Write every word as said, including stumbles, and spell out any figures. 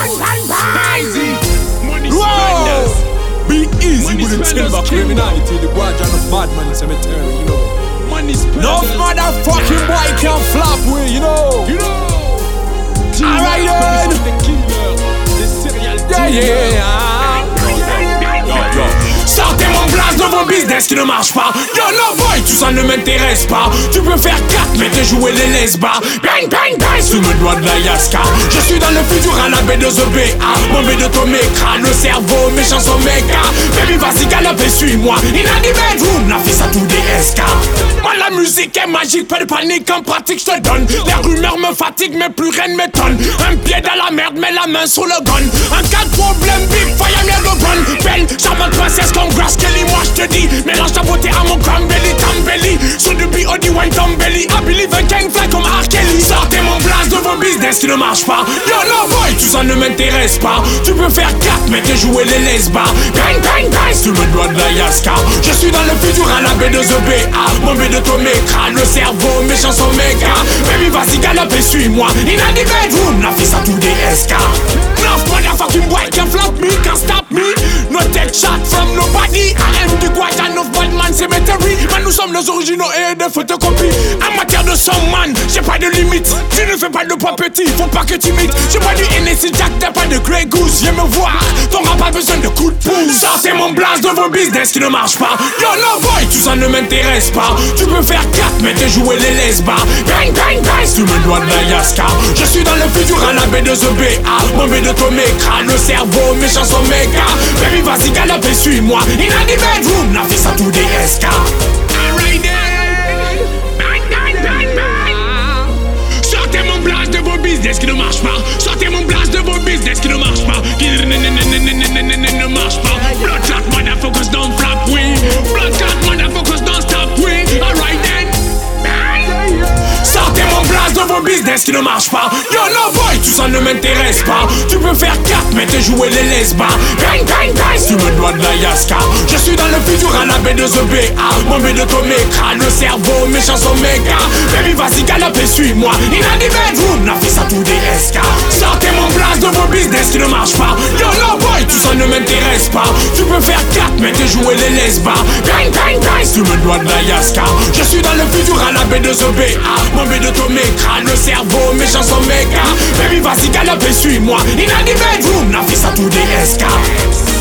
Easy. Money Whoa! spenders. Be easy Money with the spenders timber king. criminality, the guardian of madman cemetery, you know. Money spenders. No motherfucking boy can flop with, you know. You know. Alright then. The killer. The serial Yeah, killer. yeah. Yo, yo. Sortez mon blast de vos business qui ne marche pas. Yo, no boy, tout ça ne m'intéresse pas. Tu peux faire quatre, mais te jouer les lesbas. Bang, bang, bang, sous le doigt de la Yaska. Je suis dans le futur à la B deux E B A. Mon B de ton écran, le cerveau, mes chansons méga. Baby, vas-y, galope et suis-moi. Il a des bedrooms, la fille, ça tout des S K. Moi, la musique est magique, pas de panique, en pratique, je te donne. Les rumeurs me fatiguent, mais plus rien ne m'étonne. Un pied dans la merde, mais la main sur le gun. En cas de problème, big fire, mieux de gun. Belle, charmante princesse comme Grace Kelly, moi je te dis. Mélange ta beauté à mon cranberry, tambelly. Sur du B O D wine, tambelly. I believe in gang fly comme R. Kelly. Sortez mon blast de vos business qui ne marche pas. Yo, no boy, tout ça ne m'intéresse pas. Tu peux faire quatre, mais te jouer les lesbas. Bang, bang, bang, sur le doigt de la Yaska. Je suis dans le futur à la B deux E B A. Mon B de ton écran, le cerveau, mes chansons méga. Baby, vas-y, galope et suis-moi. In a the bedroom, la fille, ça tout des S K. Enough motherfucking boy can flop me, can't stop me. No take shot from nobody. I am the guardian of Badman Cemetery. Man, nous sommes les originaux et des photocopies. En matière de son, man, j'ai pas de limite. Tu ne fais pas de poids petit, faut pas que tu imites. J'ai pas du Hennessy Jack, t'as pas de Grey Goose. Viens me voir, t'auras pas besoin de coups de pouce. Sortez mon blast de vos business qui ne marche pas. Yo, no boy, tout ça ne m'intéresse pas. Tu peux faire quatre, mais te jouer les lesbas. Bang, bang, bang, sous le doigt de la Yaska. Je suis dans le futur à la B deux E B A. Mon B de ton écran, le cerveau, mes chansons méga. Baby, vas-y, galope et suis-moi. In a the bedroom, la fille, ça tout des S K. Alright then. Bang, bang, bang, bang. Sortez mon blast de vos business qui ne marche pas. Sortez mon blast de vos business qui ne marche pas. Qui ne, ne, ne, ne, ne, ne, ne, ne, ne marche pas. Blood clot, motherfuckers don't flop, we. Blood clot, motherfuckers don't stop, we. Alright then. Sortez mon blast de vos business qui ne marche pas. Yo, no boy, tout ça ne m'intéresse pas. Tu peux faire quatre, mais te jouer les lesbas. Bang, bang, bang, sur le doigt de la Yaska. Je suis dans le futur à la B deux E B A. Mon B de ton écran, le cerveau, mes chansons méga. Baby, vas-y, galope et suis-moi. In a the bedroom, la fille, ça tout des S K. Sortez mon blast de vos business qui ne marche pas. Yo, no boy, tout ça ne m'intéresse pas. Tu peux faire quatre, mais te jouer les lesbas. Bang, bang, bang, sur le doigt de la Yaska. Je suis dans le futur à la B deux E B A. Mon B de ton écran, le cerveau, mes chansons méga. Baby, vas-y, galope et suis-moi. In a the bedroom, la fille, ça tout des S K.